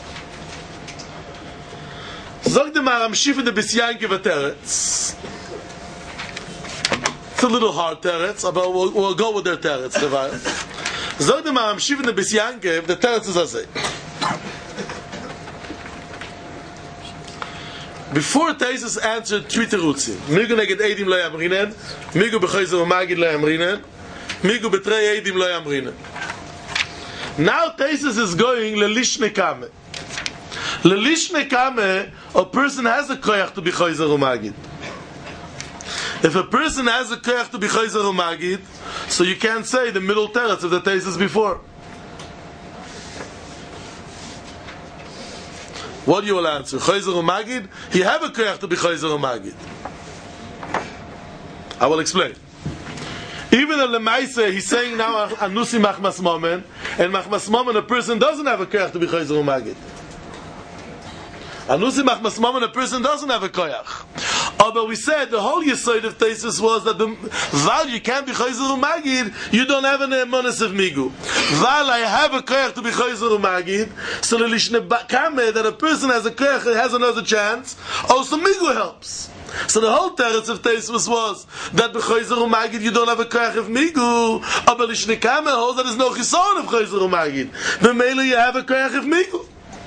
Zog the Maharam Shif and the Beis Yankev Teretz. It's a little hard teretz, but we'll, we'll go with their teretz. Zog the Maharam Shif and the Beis Yankev, the teretz is as before Tesis answered three terutzim. Migu neged eidim lo yamrinen, migu b'chayzer magid lo yamrinen, migu betrei eidim lo yamrinen. Now Tesis is going lelishne kame. Lelishne kame, a person has a koyach to be chayzer magid. If a person has a koyach to be chayzer magid, so you can't say the middle teretz of the Tesis before. What do you will answer? Chayzer Magid? He have a koyach to be Chayzer Magid. I will explain. Even in Lemaise, he's saying now Anusi Machmas Momen, and Machmas Momen, a person doesn't have a koyach to be Chayzer Magid. Anusi Machmas Momen, a person doesn't have a koyach. Although we said the whole yesod of Tesis was that the Val you can't be Chayzer Magid, you don't have an emunas of Migu. Val I have a koyach to be Chayzer Magid, so the lishne kame that a person has a koyach has another chance. Also Migu helps. So the whole teretz of Tosfos was that b'chayzer u'magid you don't have a koyach of migu, aber lishne kame holds that there's no chisaron of chayzer u'magid. B'meila you have a koyach of migu.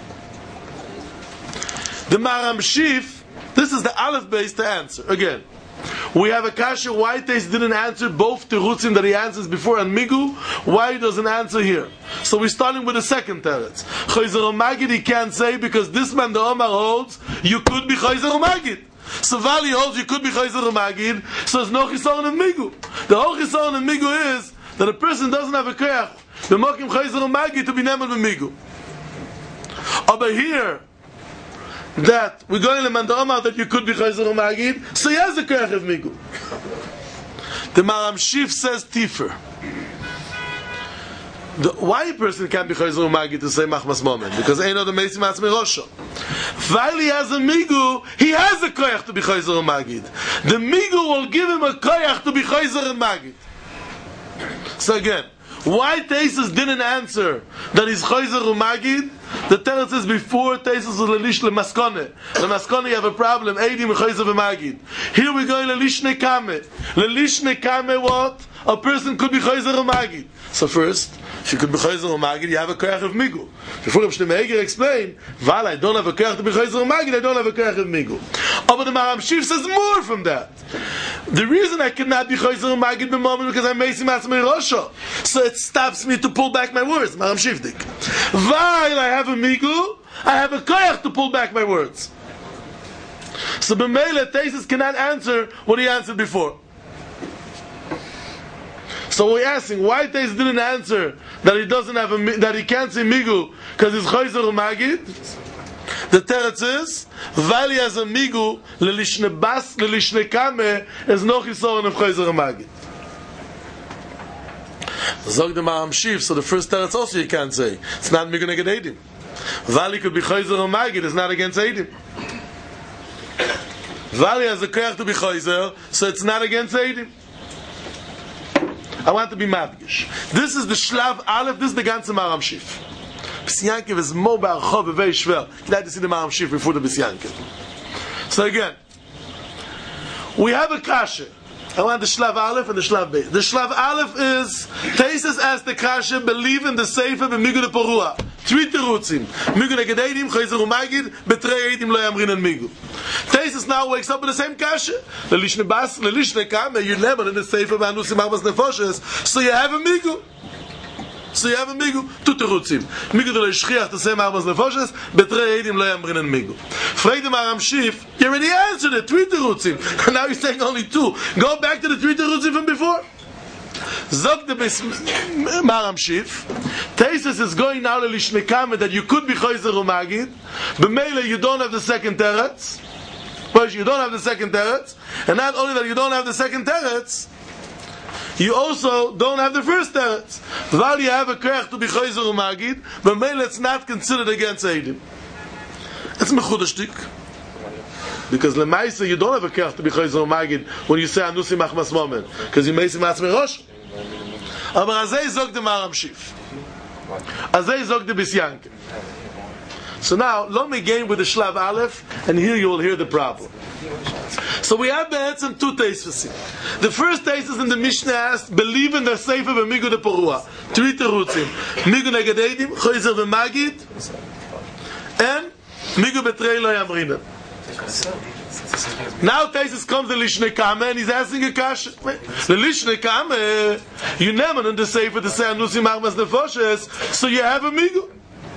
The Maram Shif, this is the Aleph base to answer. Again, we have a kasha why Tais didn't answer both terutzim that he answers before and migu. Why he doesn't answer here? So we're starting with the second teretz. Chayzer u'magid he can't say because this man the Omar holds you could be chayzer u'magid. So Vali holds you could be chayzer u'magid. So there's no chisaron in migu. The whole chisaron in migu is that a person doesn't have a koyach b'mokim chayzer u'magid to be neman b'migu. Over here, that we're going to man the Omar that you could be chayzer u'magid, so he has a koyach of migu. The Maram Shif says tifer. The, why a person can't be chayzer u'magid to say machmas momen? Because ain't no the meisim atzmi rosho. While he has a migu, he has a koyach to be chayzer u'magid. The migu will give him a koyach to be chayzer u'magid. So again, why Tosfos didn't answer that he's chayzer u'magid? The teretz is before Tosfos was lelish lemaskone. Lemaskone you have a problem. Eidim chayzer u'magid. Here we go lelish nekame. Lelish nekame what? A person could be chayzer u'magid. So first, if you could be chayzer u'magid, you have a koyach of migu. Before Rav Shlomo Eiger explained, Val, I don't have a koyach to be chayzer u'magid, I don't have a koyach of migu. Oh, but the Maram Shif says more from that. The reason I cannot be chayzer u'magid b'momen because I'm meisim atzmei rosho. So it stops me to pull back my words. Maram Shifdik. While I have a migu, I have a koyach to pull back my words. So b'meila Tosfos cannot answer what he answered before. So we're asking why Tosfos didn't answer that he doesn't have a that he can't say migu because he's chayzer u'magid. The teretz is vali has a migu lelishne bas lelishne kame is no chisaron of chayzer u'magid. Zog the Maram Shif. So the first teretz also you can't say it's not migu neged eidim. Vali could be chayzer u'magid. It's not against eidim. Vali has a koyach to be chayzer, so it's not against eidim. I want to be mavgish. This is the Shlav Aleph, this is the ganze Maram Shif. Bisyankiv is mo ba'archov v'vei shver. You'd like to see the Maram Shif before the Bisyankiv. So again, we have a kasha. I want the Shlav Aleph and the Shlav Beit. The Shlav Aleph is, Tosfos asked the kasha, believe in the Sefer b'migu de porua. Three terutzim. Migu neged eidim, chayzer u'magid, betrei eidim lo yamrin en migu. Tosfos now wakes up with the same kasha. Lelishne bas, lelishne kame, you never in the Sefer b'anusim arbas nefoshes. So you have a migu. So you have a migu. Two terutzim. Migu de lo yishchiach to say arbas nefoshes, betrei eidim lo yamrin en migu. Frei the Maram Shif, you already answered it. Three terutzim. Now you're saying only two. Go back to the three terutzim from before. Zog the Maram Shif. Tosfos is going now to Lishnekame that you could be chayzer u'magid. B'meila you don't have the second teretz. But you don't have the second teretz. And not only that you don't have the second teretz, you also don't have the first teretz. While you have a koyach to be chayzer u'magid, b'meila it's not considered against eidim. It's mechudashtik. Because lemaisa you don't have a koyach to be chayzer u'magid when you say anusi machmas momen, because you meisim atzmei rosh. Aber azay zog the Maram Shif. Azay zog the Bisyankiv. So now, let me game with the Shlav Aleph, and here you will hear the problem. So we have be'etzem two Tosfos. The first Tosfos in the Mishnah asked, believe in the Sefer b'migu de porua. Three terutzim. Migu neged eidim, chayzer v'magid, and migu betrei lo yamrina. Now Tosfos comes to Lishne Kame and he's asking a kasha. The Lishne Kame, you never in the Sefer to say Anusim Armas Nefoshes, so you have a migu.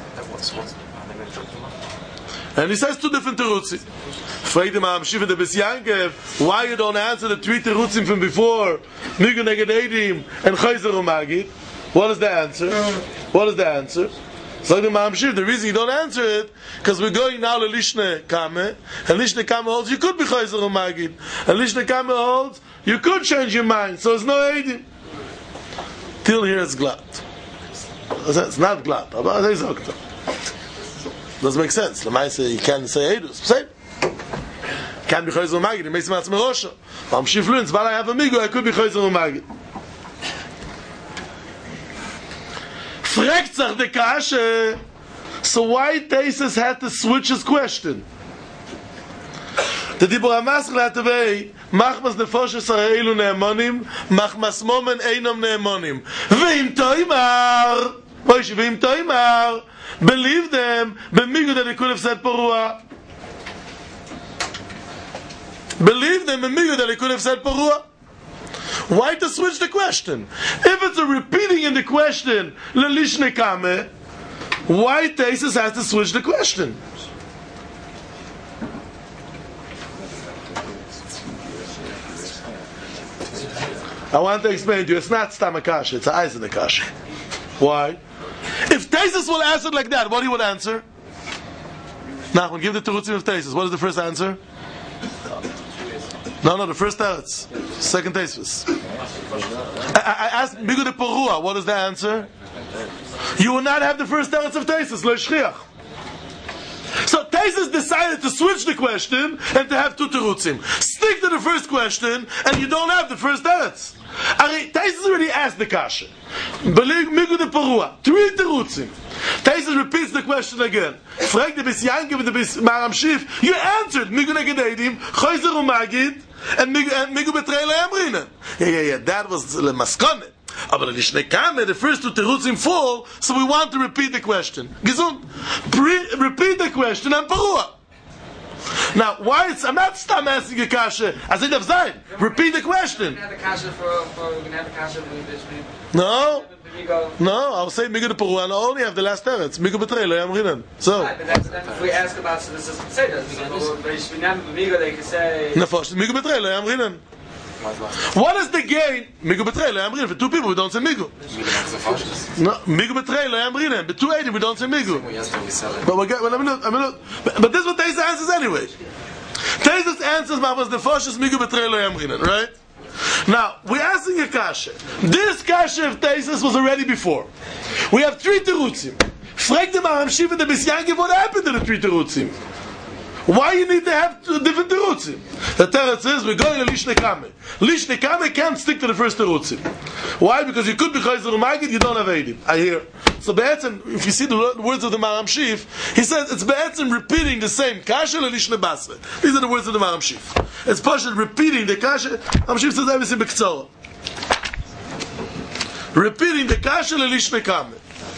And he says two different terutzim. Fragt him am Shiva the Bisyankiv, why you don't answer the three terutzim from before? Migu neged eidim and chayzer u'magid. What is the answer? What is the answer? So the Maram Shif, the reason you don't answer it, because we're going now to Lishne Kame, and Lishne Kame holds you could be chayzer u'magid, and Lishne Kame holds you could change your mind, so it's no eidim. Till here it's glad. It's not glad, but it's okay. Doesn't make sense. The man say you can't say edus. Same. Can't be chayzer u'magid. It makes me ask me rosha. Maram Shif learns, while I have a migu, I could be chayzer u'magid. Fragt sich the kasha. So why Tosfos had to switch his question? The Dibur HaMaschil had to be Machmas Nefoshes Ha'elu Ne'emonim, Machmas Momen Einom Ne'emonim. V'im Toimar, Moshe, V'im Toimar, believe them, B'migu that they could have said Porua. Believe them, B'migu that they could have said Porua. Why to switch the question? If it's a repeating in the question, L'lishne Kame, why Taisus has to switch the question? I want to explain to you, it's not Stam Akasha, it's Eisen Akasha. Why? If Taisus will answer like that, what he would answer? Nachman, give the Terutzim of Taisus. What is the first answer? No, no, the first teretz. Second Taisus. I, I asked Migu de Porua, what is the answer? You will not have the first teretz of Taisus, Lo Shchiach. So Taisus decided to switch the question and to have two terutzim. Stick to the first question and you don't have the first teretz. Taisus already asked the kasha. Migu de Porua, three terutzim. Taisus repeats the question again. Frag the bis Yankiv and the bis Maram Shif. You answered Migu Negededim, Choyzer Umagid, and Migu Betrei Le'amrinen. Yeah, yeah, yeah. That was the Maskone. Aber the first two terutzim fall, so we want to repeat the question. Gesund. Repeat the question and Porua. Now, why it's, I'm not stop asking a kasha. I said, Zayn, repeat the question. We're going to have a kasha for, for, we're going to have a kasha for this week. No. No, I'll say Migu de Porua and I'll only have the last teretz. Migu Betrei Le'amrinen. So. Right, but that's, then if we ask about, so this doesn't say that. They can say. Nefosh, Migu Betrei Le'amrinen. What is the gain? Migu Betrei Le'amrinen. For two people, we don't say Migu. No, Migu Betrei Le'amrinen. But two eighty, we don't say Migu. But we get, well, I mean, I mean, but, but this is what Taisus answers anyway. Taisus answers, Mavas Nefosh is Migu Betrei Le'amrinen, right? Now, we're asking a kasha. This kasha of Taisus was already before. We have three terutzim. Frag the Maram Shif and the Bis Yankiv, what happened to the three terutzim? Why you need to have different terutzim? The teretz is, we're going to Lishne Kame. Lishne Kame can't stick to the first terutzim. Why? Because you could be Choyzer Umagid, you don't have Eidim. I hear. So Be'etzim, if you see the words of the Maram Shif, he says it's Be'etzim repeating the same kasha Lishne Basre. These are the words of the Maram Shif. It's Pashut repeating the kasha. Maram Shif says everything B'Ktzora. Repeating the kasha Lishne Kame.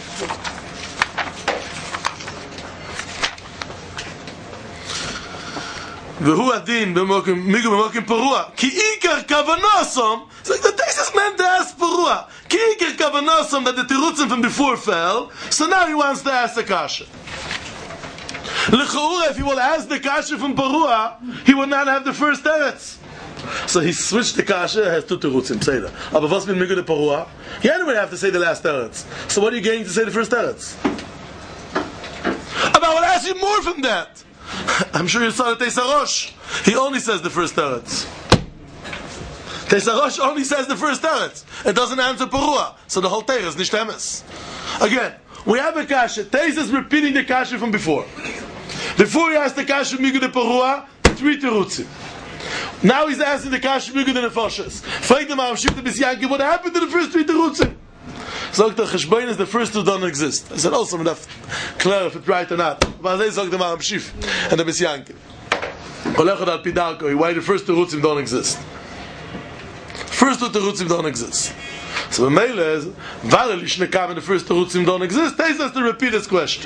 V'hu adin b'mokim Migu b'mokim Porua ki ikar kavanosom. So the Taisus meant to ask Porua ki ikar kavanosom that the terutzim from before fell. So now he wants to ask the kasha. L'chaura, if he will ask the kasha from Porua, he will not have the first teretz. So he switched the kasha, has two terutzim. Say that. Aber was mit Migu de Porua? He anyway have to say the last teretz. So what are you going to say the first teretz? But I will ask you more from that. I'm sure you saw the Teisarosh. He only says the first teretz. Teisarosh only says the first teretz. It doesn't answer Porua. So the whole Teir is nicht emes. Again, we have a kasha. Teis is repeating the kasha from before. Before he asked the kasha Migu de Porua, three terutzim. Now he's asking the kasha Migu de Nefoshes. Frag the Maram Shif the Bis Yankiv, what happened to the first three terutzim? Sagt der Cheshboin is the first two don't exist. I said also we have to clear if it's right or not. But they sagt the Maram Shif and the Bis Yankiv. Olechot al Pidarko, why the first two terutzim don't exist? First two terutzim don't exist. So the mail is, Vare Lishne Kame, the first terutzim don't exist. They has to repeat this question.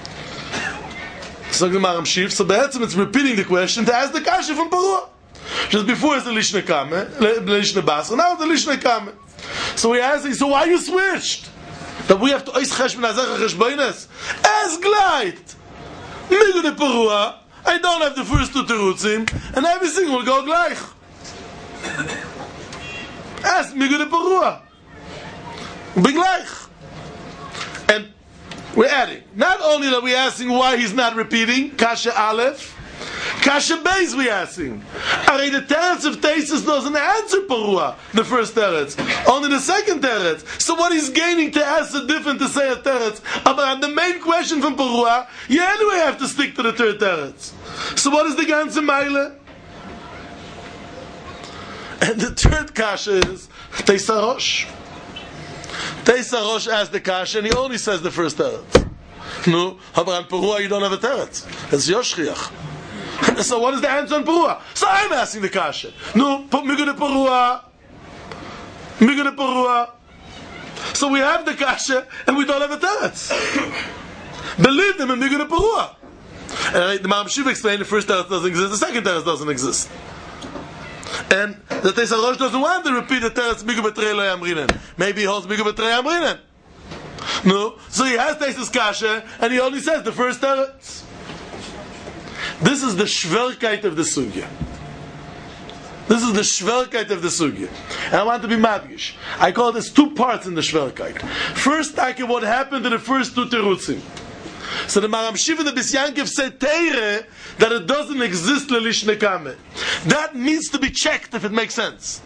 Sagt the Maram Shif, so Be'etzim it's repeating the question to ask the kasha from Porua. Just before it's the Lishne Kame, Lishne Basra, now it's the Lishne Kame. So we're asking, so why you switched? That we have to ois cheshbon azach cheshboines? As glide! Migu de Porua, I don't have the first two terutzim, and everything will go gleich. Ask Migu de Porua. Be gleich. And we're adding. Not only that we're asking why he's not repeating, Kasha Aleph, Kasha Beis we asking. Are the teretz of Taisus doesn't answer Porua, the first teretz. Only the second teretz. So what he's gaining to answer different to say a teretz. But the main question from Porua, you anyway have to stick to the third teretz. So what is the ganze Meile? And the third kasha is Teisarosh. Teisarosh asks the kasha and he only says the first teretz. No, aber on Porua you don't have a teretz. It's Yoshriach. So what is the answer on Perua? So I'm asking the kasha. No, put Migu de Perua. Migu de Perua. So we have the kasha and we don't have a teretz. Believe them in Migu de Perua. And the Maram Shiva explained the first teretz doesn't exist, the second teretz doesn't exist. And the Teisar Rosh doesn't want to repeat the teretz Migu betrei lo yamrinen. Maybe he holds Migu betrei yamrinen. No, so he has Teisar's kasha and he only says the first teretz. This is the shverkeit of the sugya. This is the shverkeit of the sugya. And I want to be madgish. I call this two parts in the shverkeit. First, I can what happened to the first two terutzim. So the Maram Shiva and the Bisyankiv said Teire that it doesn't exist lelish nekame. That needs to be checked if it makes sense.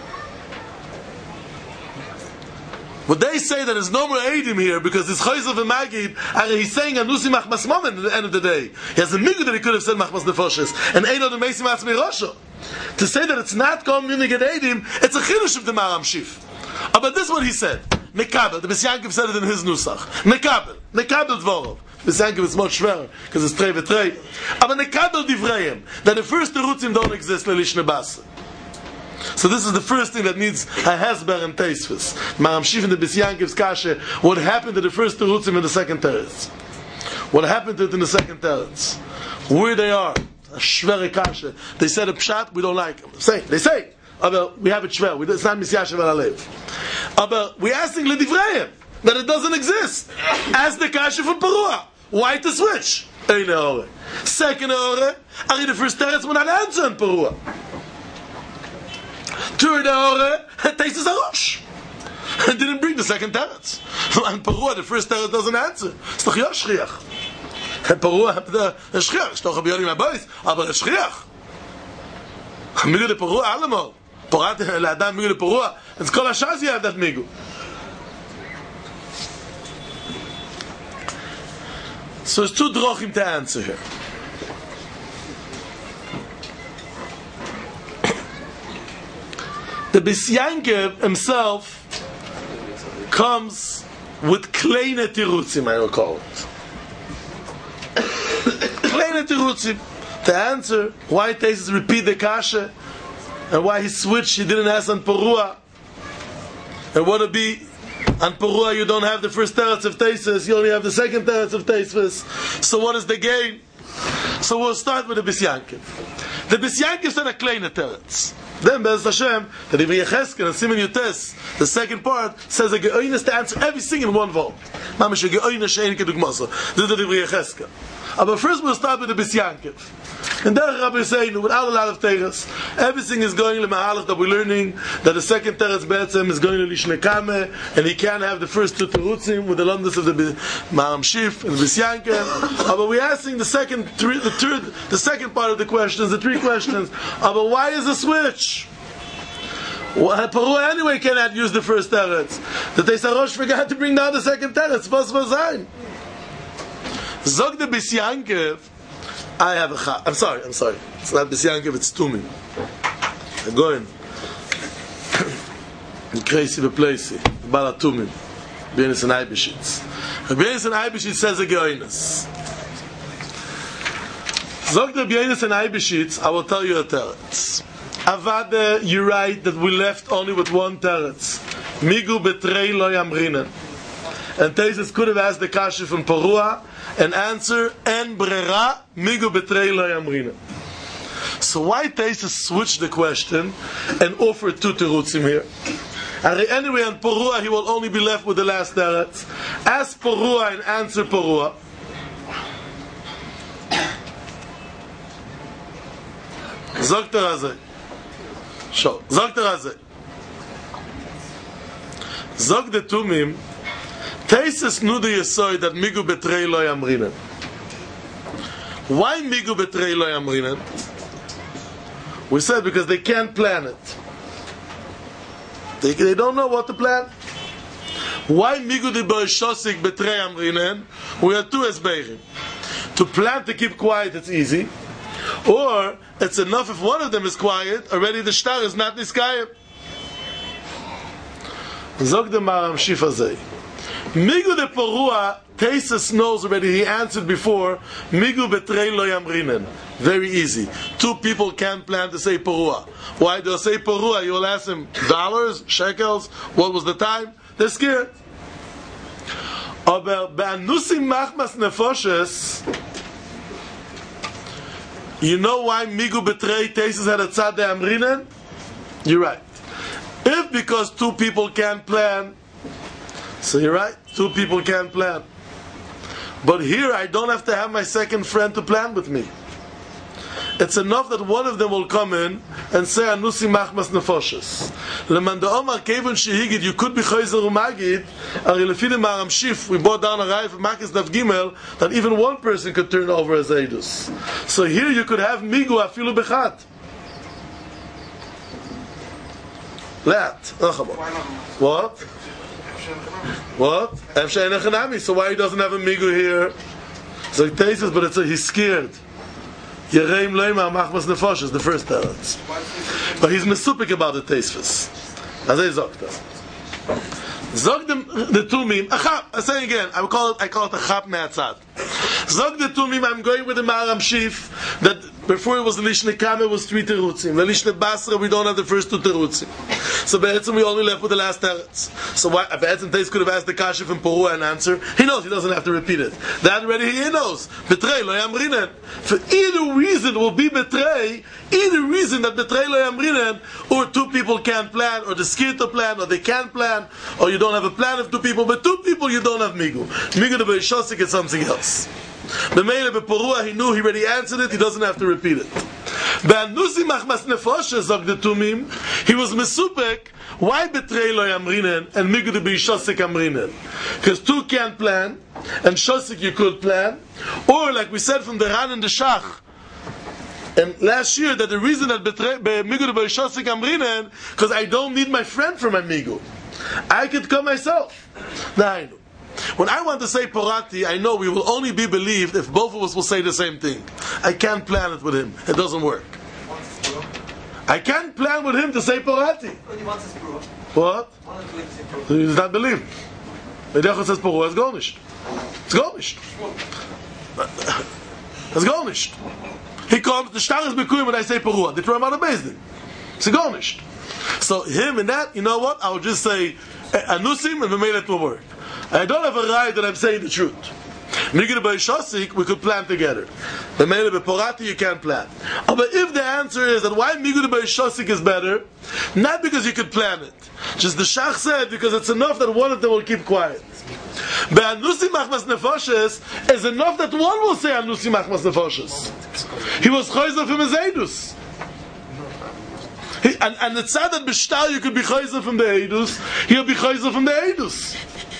Would they say that there's no more Eidim here because it's Chayzav and Magid, and he's saying Anusi Machmas Momen at the end of the day. He has a migu that he could have said Machmas Nefoshes, and Eido the Mesim Atzmi Rosho. To say that it's not called Miniged Eidim, it's a chidush of the Maram Shif. Uh, but this is what he said. Mekabel, the Bisyankiv said it in his Nusach. Mekabel, Mekabel Dvorov. Bisyankiv is much schwerer, because it's Trei V'Trei. Aber Mekabel Divreim, that the first Terutzim don't exist, Lelish Nebasa. So this is the first thing that needs a Hesber and Teisvis. Maram Shif and the Bisyankiv's kasha, what happened to the first Terutzim and the second Teretz? What happened to it in the second Teretz? Where they are? A Shvere kasha. They said a Pshat, we don't like them. Say, they say, aber we have it Shver, it's not Misyashev Alev. Aber we're asking Ledivreim, that it doesn't exist. Ask the kasha from Perua. Why to switch? Eine Ore. Second Ore, are the first Teretz when I answer in Perua. Third Ore, Teisas Arosh. And didn't bring the second teretz. And Perua, the first teretz doesn't answer. It's doch ja Shriach. And Perua, the Shriach. It's doch a Bionim Abayis, aber a Shriach. Migu de Perua, allemal. Porat le'adam Migu de Perua. It's kol hashaz you have that Migu. So there's two drochim to answer here. The Bisyankiv himself comes with kleine tirutzim, I will call it. Kleine tirutzim to answer why Tesis repeat the kasha and why he switched, he didn't ask on Perua. And what would be on Perua you don't have the first teretz of Tesis, you only have the second teretz of Tesis. So what is the game? So we'll start with the Bisyankiv. The Bisyankiv said a kleine teretz. Then Be'ez Hashem, the Divrei Yecheskel and Simen Yutes, the second part says a geoines to answer everything in one vote. Mamish a geoines she'en kedugmasa. This is the Divrei Yecheskel. But first we'll start with the Bisyankiv. And there Rabbi is saying, without a lot of teres, everything is going to Mahalach that we're learning, that the second teres Be'etzem is going to Lishnekame, and he can't have the first two terutzim with the lumdus of the Maram Shif and the Bisyankiv. But we're asking the second, three, the third, the second part of the questions, the three questions. But why is the switch? Well, Perua anyway cannot use the first teretz. The Teisar Rosh forgot to bring down the second teretz. Was was sein? Zog the Bisyankiv. I have a cha. I'm sorry. I'm sorry. It's not Bisyankiv. It's Tumim. I'm going. Crazy the place. Bala Tumim. Bienis and Eibeshitz. Bienis and Eibeshitz says a geoines. Zog the Bienis and Eibeshitz. I will tell you a teretz. Avada, you're right that we left only with one teretz. Migu betrei lo yamrinen. And Tesis could have asked the kasha from Perua and answer en brera migu betrei lo yamrinen. So why Tesis switch the question and offer two terutzim here? Anyway, on Perua he will only be left with the last teretz. Ask Perua and answer Perua. Zogt er azeh. So, Zogt er azeh. Zog the Tumim. Tesis nu the yesoy that migu betrei lo yamrinen. Why migu betrei lo yamrinen? We said because they can't plan it. They, they don't know what to plan. Why migu de boishosik betrei yamrinen? We have two esbeirim. To plan to keep quiet, it's easy. Or it's enough if one of them is quiet, already the shtar is not niskayim. Zog the Maram Shif azay. Migu de Perua, Tesis knows already, he answered before, Migu betrei lo yamrinen. Very easy. Two people can't plan to say porua. Why? They'll say porua, you will ask them, dollars, shekels, what was the time? They're scared. Aber be'anusim machmas nefoshes, you know why Migu betrei Tesis had a tzad de amrinen? You're right. If because two people can't plan, so you're right, two people can't plan. But here I don't have to have my second friend to plan with me. It's enough that one of them will come in and say Anusi machmas nefoshes. Leman de Omar Kevin Shehigid, you could be Chayzer Umagid, Ari Lefide Maram Shif, we brought down a Rai of Makis Daf Gimel, that even one person could turn over as Eidus. So here you could have Migu Afilu Bechat. Let. What? What? So why he doesn't have a Migu here? So he tastes, but it's a, he's scared. Yereim leima machmas nefoshes, the first teretz. But he's mesupik about the tastes. As I zogt them. Zog them the tumim. Achap. I say again. I call it. I call it a chap me'atzad. Zog the tumim. I'm going with the Maram Shif that before it was the Lishne Kame, it was three terutzim. The Lishne Basra, we don't have the first two terutzim. So Be'etzim, we only left with the last teretz. So why Be'etzim Teis could have asked the Kasha from Porua and answer. He knows he doesn't have to repeat it. That already he knows. Betrei lo yamrinen. For either reason will be betrei. Either reason that betrei lo yamrinen, or two people can't plan, or they're scared to plan, or they can't plan, or you don't have a plan of two people, but two people you don't have migu. Migu de Be'eshosik is something else. The Meile Beporua, he knew, he already answered it, he doesn't have to repeat it. Be'anusi machmas nefoshes, zog the tumim, he was mesupek, why betrei lo yamrinen, and migu de Be'eshosik amrinen? Because two can't plan, and shosik you could plan, or like we said from the Ran and the Shach, and last year, that the reason that migu de Be'eshosik amrinen, because I don't need my friend for my migu. I could come myself. Now I know. When I want to say porati, I know we will only be believed if both of us will say the same thing. I can't plan it with him. It doesn't work. I can't plan with him to say porati. What? He's not believed. The Dechot says porua is garnished. It's garnished. It's garnished. He comes, the shtar is bekuyim when I say porua. They throw him out of Bezdin. It's garnished. So him and that, you know what? I will just say anusim and we made it will work. I don't have a right that I'm saying the truth. Migre Be'eshosik, we could plan together. But Meile Beporati, you can't plan. Oh, but if the answer is that why Migre Be'eshosik is better, not because you could plan it. Just the Shach said, because it's enough that one of them will keep quiet. Be'anusi machmas nefoshes is enough that one will say anusi machmas nefoshes. He was chayzer from his eidus. He, and, and it's sad that b'shtar you could be chayzer from the eidus, he'll be chayzer from the eidus.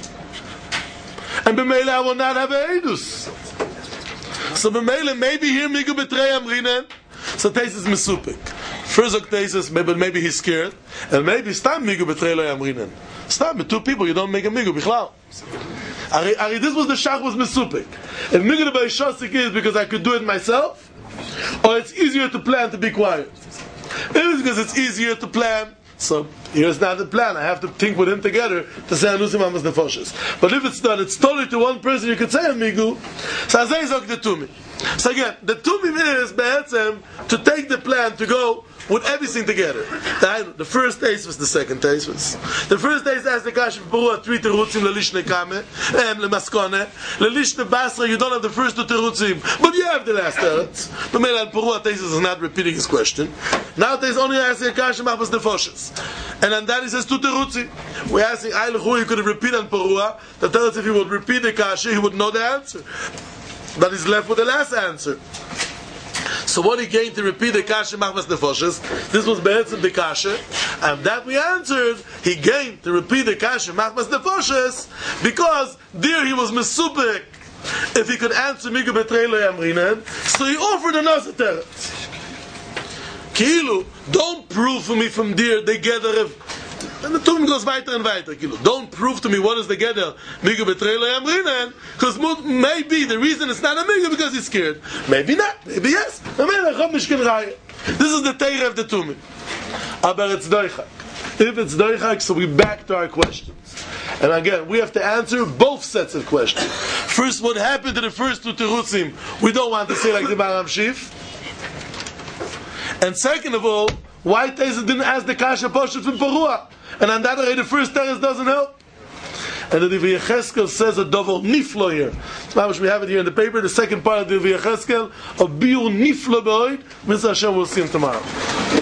And b'meile I will not have a eidus. So b'meile maybe here migu betrei amrinen. So Teis is mesupik. First of Teis, maybe maybe he's scared, and maybe stam migu betrei lo amrinen. Stam with two people you don't make a migu bichlal. Ari, Ari, this was the shach was mesupik. If migu de Be'eshosik is because I could do it myself, or it's easier to plan to be quiet. If it's because it's easier to plan. So here's not the plan. I have to think with him together to say anusim amas nefoshes. But if it's not, it's totally to one person. You could say amigu. So azay zok the tumim. So again, the tumim is be'etzem to take the plan to go with everything together. The first taste was the second taste was. The first taste asked the Kash Porua three terutzim lelishne kame, em lemaskone, lelishne basra. You don't have the first two terutzim, but you have the last teretz. But Meile Porua taste is not repeating his question. Now taste only asking the Kash machmas nefoshes, and then that he says two terutzim. We're asking Eilechu, he could have repeated on Porua. The teretz, if he would repeat the Kash, he would know the answer. But he's left with the last answer. So what he gained to repeat the kasha machmas nefoshes, this was be'etzim the kasha, and that we answered, he gained to repeat the kasha machmas nefoshes, because there he was mesupik, if he could answer migu betrei lo yamrinen, so he offered another teretz. Kilu, don't prove for me from there, they gather if, and the tumim goes weiter and weiter. Don't prove to me what is the gather migu betrei lo yamrinen, because maybe the reason it's not a migu because he's scared. Maybe not. Maybe yes. This is the teira of the tumim. Aber it's doichak. If it's doichak, so we back to our questions. And again, we have to answer both sets of questions. First, what happened to the first two terutzim? We don't want to say like the Maram Shif. And second of all, why Teza didn't ask the Kasha Poshet from Parua? And on that way, the first teres doesn't help. And the Divi Yecheskel says a dovel niflo here. Now, we have it here in the paper. The second part of the Divi Yecheskel, a biur niflo be'oid. Mister Hashem, we'll see him tomorrow.